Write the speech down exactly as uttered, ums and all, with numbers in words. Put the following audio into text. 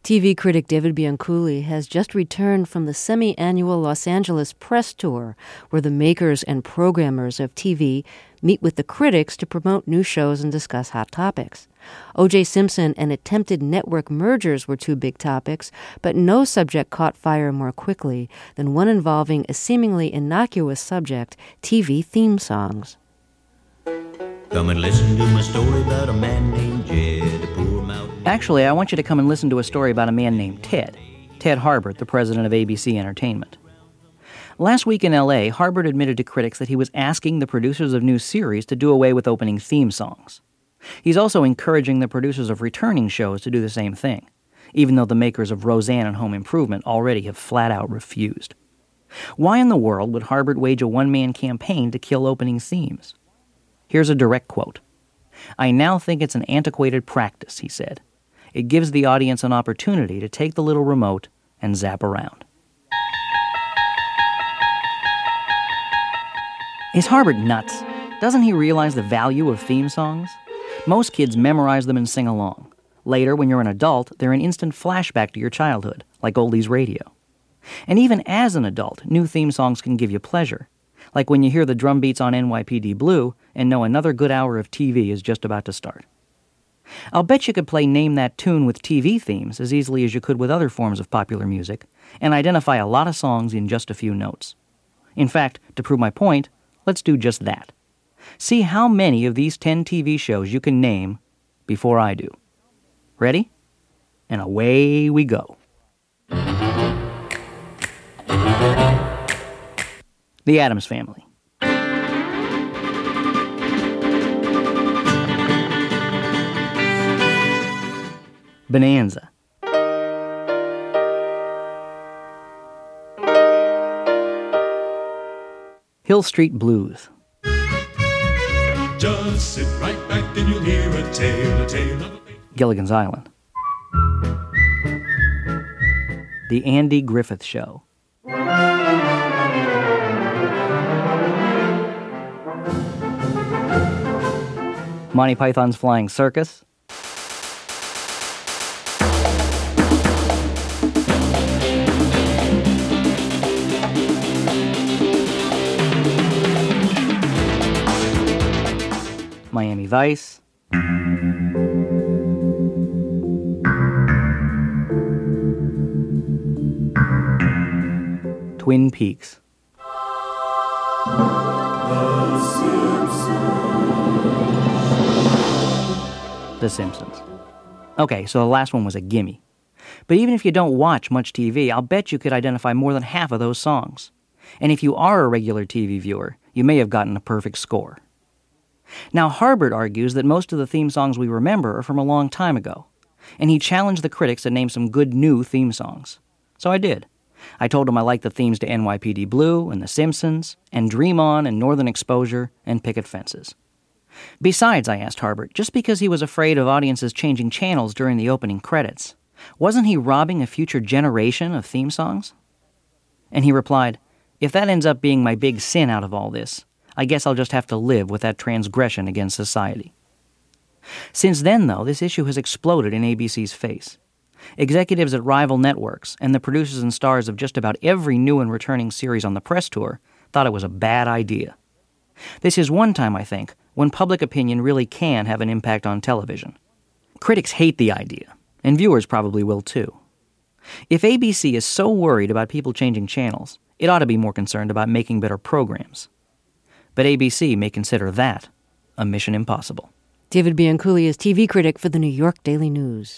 T V critic David Bianculli has just returned from the semi-annual Los Angeles press tour, where the makers and programmers of T V meet with the critics to promote new shows and discuss hot topics. O J. Simpson and attempted network mergers were two big topics, but no subject caught fire more quickly than one involving a seemingly innocuous subject, T V theme songs. Come and listen to my story about a man named Jed, a poor mountain. Actually, I want you to come and listen to a story about a man named Ted. Ted Harbert, the president of A B C Entertainment. Last week in L A, Harbert admitted to critics that he was asking the producers of new series to do away with opening theme songs. He's also encouraging the producers of returning shows to do the same thing, even though the makers of Roseanne and Home Improvement already have flat out refused. Why in the world would Harbert wage a one-man campaign to kill opening themes? Here's a direct quote. "I now think it's an antiquated practice," he said. "It gives the audience an opportunity to take the little remote and zap around." Is Harbert nuts? Doesn't he realize the value of theme songs? Most kids memorize them and sing along. Later, when you're an adult, they're an instant flashback to your childhood, like oldies radio. And even as an adult, new theme songs can give you pleasure, like when you hear the drum beats on N Y P D Blue and know another good hour of T V is just about to start. I'll bet you could play Name That Tune with T V themes as easily as you could with other forms of popular music, and identify a lot of songs in just a few notes. In fact, to prove my point, let's do just that. See how many of these ten T V shows you can name before I do. Ready? And away we go. The Addams Family. Bonanza. Hill Street Blues. Just sit right back and you'll hear a tale, a tale of a... Gilligan's Island. The Andy Griffith Show. Monty Python's Flying Circus. Miami Vice. Twin Peaks. The Simpsons. Okay, so the last one was a gimme. But even if you don't watch much T V, I'll bet you could identify more than half of those songs. And if you are a regular T V viewer, you may have gotten a perfect score. Now, Harbert argues that most of the theme songs we remember are from a long time ago, and he challenged the critics to name some good new theme songs. So I did. I told him I liked the themes to N Y P D Blue and The Simpsons, and Dream On and Northern Exposure and Picket Fences. Besides, I asked Harbert, just because he was afraid of audiences changing channels during the opening credits, wasn't he robbing a future generation of theme songs? And he replied, "If that ends up being my big sin out of all this, I guess I'll just have to live with that transgression against society." Since then, though, this issue has exploded in A B C's face. Executives at rival networks and the producers and stars of just about every new and returning series on the press tour thought it was a bad idea. This is one time, I think, when public opinion really can have an impact on television. Critics hate the idea, and viewers probably will too. If A B C is so worried about people changing channels, it ought to be more concerned about making better programs. But A B C may consider that a mission impossible. David Bianculli is T V critic for the New York Daily News.